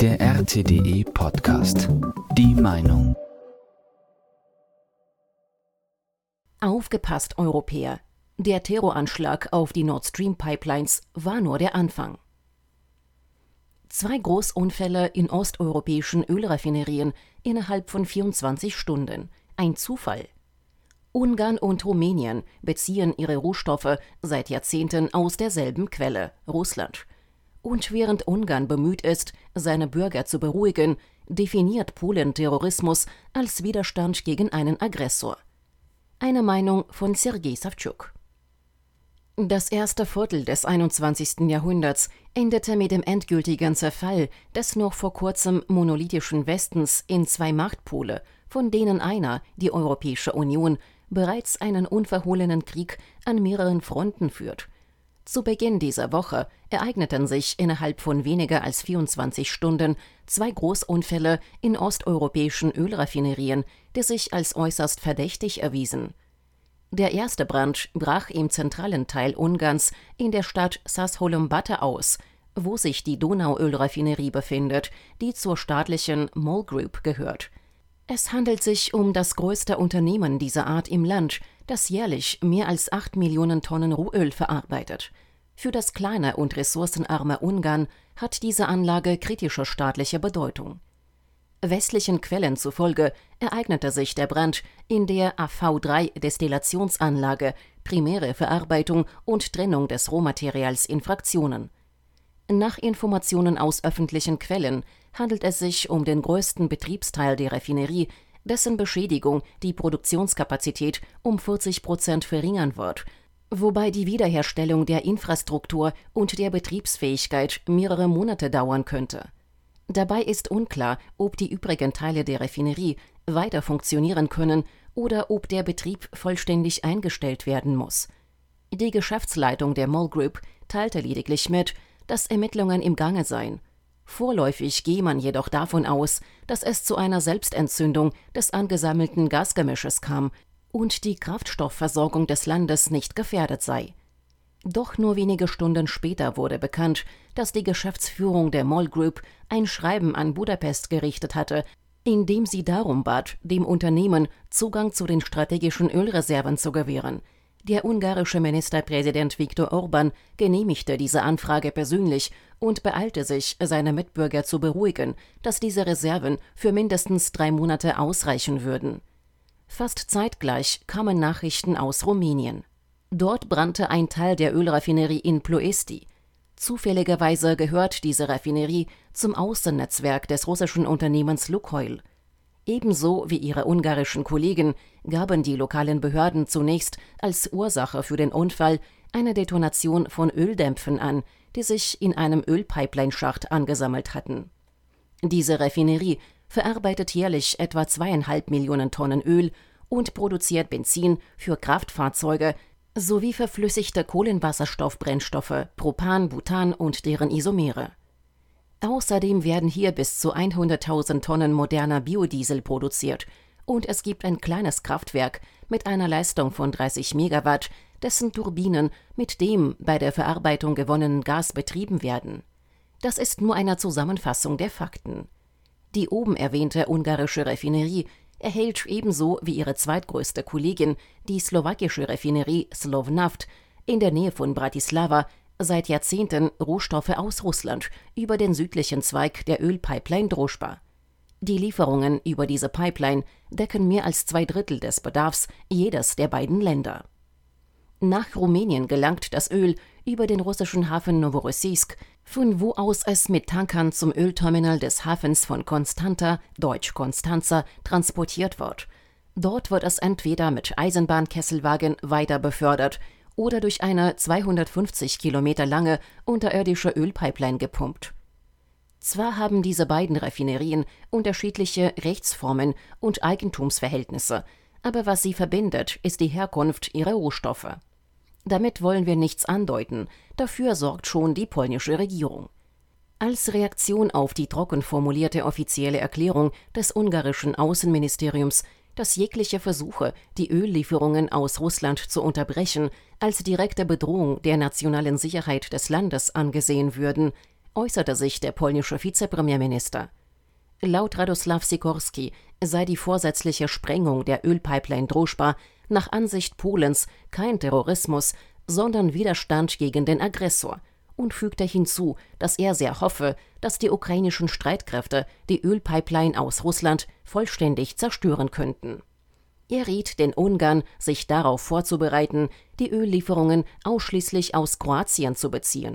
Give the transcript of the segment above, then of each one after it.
Der RTDE Podcast. Die Meinung. Aufgepasst, Europäer! Der Terroranschlag auf die Nord Stream Pipelines war nur der Anfang. 2 Großunfälle in osteuropäischen Ölraffinerien innerhalb von 24 Stunden. Ein Zufall? Ungarn und Rumänien beziehen ihre Rohstoffe seit Jahrzehnten aus derselben Quelle, Russland. Und während Ungarn bemüht ist, seine Bürger zu beruhigen, definiert Polen Terrorismus als Widerstand gegen einen Aggressor. Eine Meinung von Sergej Savtschuk. Das erste Viertel des 21. Jahrhunderts endete mit dem endgültigen Zerfall des noch vor kurzem monolithischen Westens in 2 Machtpole, von denen einer, die Europäische Union, bereits einen unverhohlenen Krieg an mehreren Fronten führt. Zu Beginn dieser Woche ereigneten sich innerhalb von weniger als 24 Stunden 2 Großunfälle in osteuropäischen Ölraffinerien, die sich als äußerst verdächtig erwiesen. Der erste Brand brach im zentralen Teil Ungarns in der Stadt Szászhalombatta aus, wo sich die Donauölraffinerie befindet, die zur staatlichen MOL Group gehört. Es handelt sich um das größte Unternehmen dieser Art im Land, das jährlich mehr als 8 Millionen Tonnen Rohöl verarbeitet. Für das kleine und ressourcenarme Ungarn hat diese Anlage kritische staatliche Bedeutung. Westlichen Quellen zufolge ereignete sich der Brand in der AV3-Destillationsanlage, primäre Verarbeitung und Trennung des Rohmaterials in Fraktionen. Nach Informationen aus öffentlichen Quellen handelt es sich um den größten Betriebsteil der Raffinerie, dessen Beschädigung die Produktionskapazität um 40% verringern wird, wobei die Wiederherstellung der Infrastruktur und der Betriebsfähigkeit mehrere Monate dauern könnte. Dabei ist unklar, ob die übrigen Teile der Raffinerie weiter funktionieren können oder ob der Betrieb vollständig eingestellt werden muss. Die Geschäftsleitung der MOL Group teilte lediglich mit, dass Ermittlungen im Gange seien. Vorläufig gehe man jedoch davon aus, dass es zu einer Selbstentzündung des angesammelten Gasgemisches kam und die Kraftstoffversorgung des Landes nicht gefährdet sei. Doch nur wenige Stunden später wurde bekannt, dass die Geschäftsführung der MOL Group ein Schreiben an Budapest gerichtet hatte, in dem sie darum bat, dem Unternehmen Zugang zu den strategischen Ölreserven zu gewähren. Der ungarische Ministerpräsident Viktor Orbán genehmigte diese Anfrage persönlich und beeilte sich, seine Mitbürger zu beruhigen, dass diese Reserven für mindestens 3 Monate ausreichen würden. Fast zeitgleich kamen Nachrichten aus Rumänien. Dort brannte ein Teil der Ölraffinerie in Ploiești. Zufälligerweise gehört diese Raffinerie zum Außennetzwerk des russischen Unternehmens Lukoil. Ebenso wie ihre ungarischen Kollegen gaben die lokalen Behörden zunächst als Ursache für den Unfall eine Detonation von Öldämpfen an, die sich in einem Ölpipeline-Schacht angesammelt hatten. Diese Raffinerie verarbeitet jährlich etwa 2,5 Millionen Tonnen Öl und produziert Benzin für Kraftfahrzeuge sowie verflüssigte Kohlenwasserstoffbrennstoffe, Propan, Butan und deren Isomere. Außerdem werden hier bis zu 100.000 Tonnen moderner Biodiesel produziert und es gibt ein kleines Kraftwerk mit einer Leistung von 30 Megawatt, dessen Turbinen mit dem bei der Verarbeitung gewonnenen Gas betrieben werden. Das ist nur eine Zusammenfassung der Fakten. Die oben erwähnte ungarische Raffinerie erhält ebenso wie ihre zweitgrößte Kollegin, die slowakische Raffinerie Slovnaft, in der Nähe von Bratislava, seit Jahrzehnten Rohstoffe aus Russland über den südlichen Zweig der Ölpipeline Druzhba. Die Lieferungen über diese Pipeline decken mehr als 2/3 des Bedarfs jedes der beiden Länder. Nach Rumänien gelangt das Öl über den russischen Hafen Novorossiysk, von wo aus es mit Tankern zum Ölterminal des Hafens von Constanta, deutsch Constanța, transportiert wird. Dort wird es entweder mit Eisenbahnkesselwagen weiter befördert oder durch eine 250 Kilometer lange unterirdische Ölpipeline gepumpt. Zwar haben diese beiden Raffinerien unterschiedliche Rechtsformen und Eigentumsverhältnisse, aber was sie verbindet, ist die Herkunft ihrer Rohstoffe. Damit wollen wir nichts andeuten, dafür sorgt schon die polnische Regierung. Als Reaktion auf die trocken formulierte offizielle Erklärung des ungarischen Außenministeriums, dass jegliche Versuche, die Öllieferungen aus Russland zu unterbrechen, als direkte Bedrohung der nationalen Sicherheit des Landes angesehen würden, äußerte sich der polnische Vizepremierminister. Laut Radosław Sikorski sei die vorsätzliche Sprengung der Ölpipeline Drożba nach Ansicht Polens kein Terrorismus, sondern Widerstand gegen den Aggressor und fügte hinzu, dass er sehr hoffe, dass die ukrainischen Streitkräfte die Ölpipeline aus Russland vollständig zerstören könnten. Er riet den Ungarn, sich darauf vorzubereiten, die Öllieferungen ausschließlich aus Kroatien zu beziehen.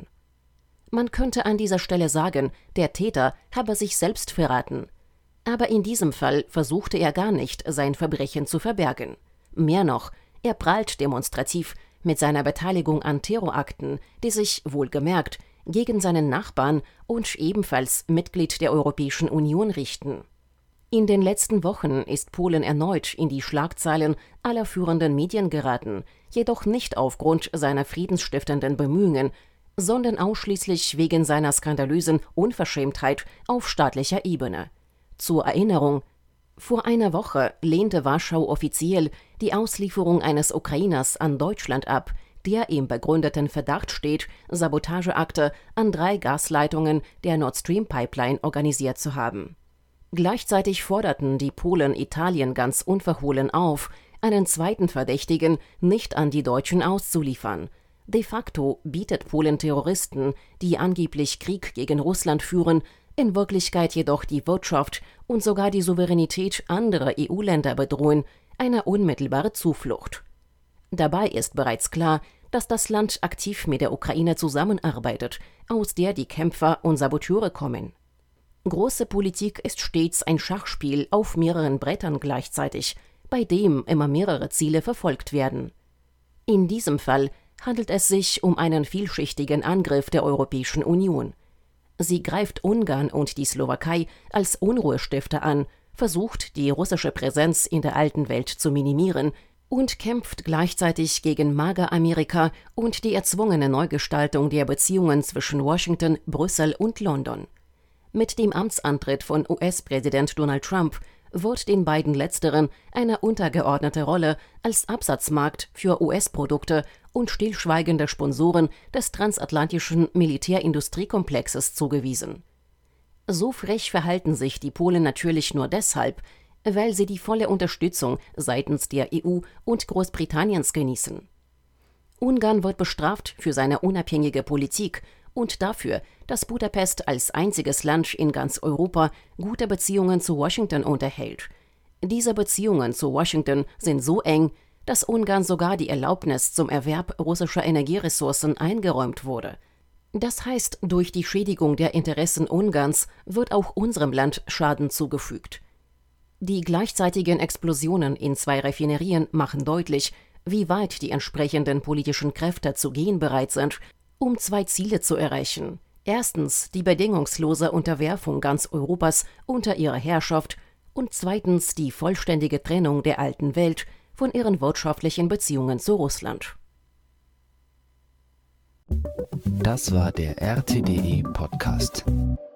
Man könnte an dieser Stelle sagen, der Täter habe sich selbst verraten. Aber in diesem Fall versuchte er gar nicht, sein Verbrechen zu verbergen. Mehr noch, er prahlt demonstrativ mit seiner Beteiligung an Terrorakten, die sich, wohlgemerkt, gegen seinen Nachbarn und ebenfalls Mitglied der Europäischen Union richten. In den letzten Wochen ist Polen erneut in die Schlagzeilen aller führenden Medien geraten, jedoch nicht aufgrund seiner friedensstiftenden Bemühungen, sondern ausschließlich wegen seiner skandalösen Unverschämtheit auf staatlicher Ebene. Zur Erinnerung: Vor einer Woche lehnte Warschau offiziell die Auslieferung eines Ukrainers an Deutschland ab, der im begründeten Verdacht steht, Sabotageakte an 3 Gasleitungen der Nord Stream Pipeline organisiert zu haben. Gleichzeitig forderten die Polen Italien ganz unverhohlen auf, einen zweiten Verdächtigen nicht an die Deutschen auszuliefern. De facto bietet Polen Terroristen, die angeblich Krieg gegen Russland führen, in Wirklichkeit jedoch die Wirtschaft und sogar die Souveränität anderer EU-Länder bedrohen, eine unmittelbare Zuflucht. Dabei ist bereits klar, dass das Land aktiv mit der Ukraine zusammenarbeitet, aus der die Kämpfer und Saboteure kommen. Große Politik ist stets ein Schachspiel auf mehreren Brettern gleichzeitig, bei dem immer mehrere Ziele verfolgt werden. In diesem Fall handelt es sich um einen vielschichtigen Angriff der Europäischen Union. Sie greift Ungarn und die Slowakei als Unruhestifter an, versucht, die russische Präsenz in der alten Welt zu minimieren und kämpft gleichzeitig gegen Mager-Amerika und die erzwungene Neugestaltung der Beziehungen zwischen Washington, Brüssel und London. Mit dem Amtsantritt von US-Präsident Donald Trump wird den beiden Letzteren eine untergeordnete Rolle als Absatzmarkt für US-Produkte und stillschweigende Sponsoren des transatlantischen Militärindustriekomplexes zugewiesen. So frech verhalten sich die Polen natürlich nur deshalb, weil sie die volle Unterstützung seitens der EU und Großbritanniens genießen. Ungarn wird bestraft für seine unabhängige Politik und dafür, dass Budapest als einziges Land in ganz Europa gute Beziehungen zu Washington unterhält. Diese Beziehungen zu Washington sind so eng, dass Ungarn sogar die Erlaubnis zum Erwerb russischer Energieressourcen eingeräumt wurde. Das heißt, durch die Schädigung der Interessen Ungarns wird auch unserem Land Schaden zugefügt. Die gleichzeitigen Explosionen in 2 Raffinerien machen deutlich, wie weit die entsprechenden politischen Kräfte zu gehen bereit sind, um 2 Ziele zu erreichen. Erstens die bedingungslose Unterwerfung ganz Europas unter ihrer Herrschaft und zweitens die vollständige Trennung der alten Welt von ihren wirtschaftlichen Beziehungen zu Russland. Das war der RTDE Podcast.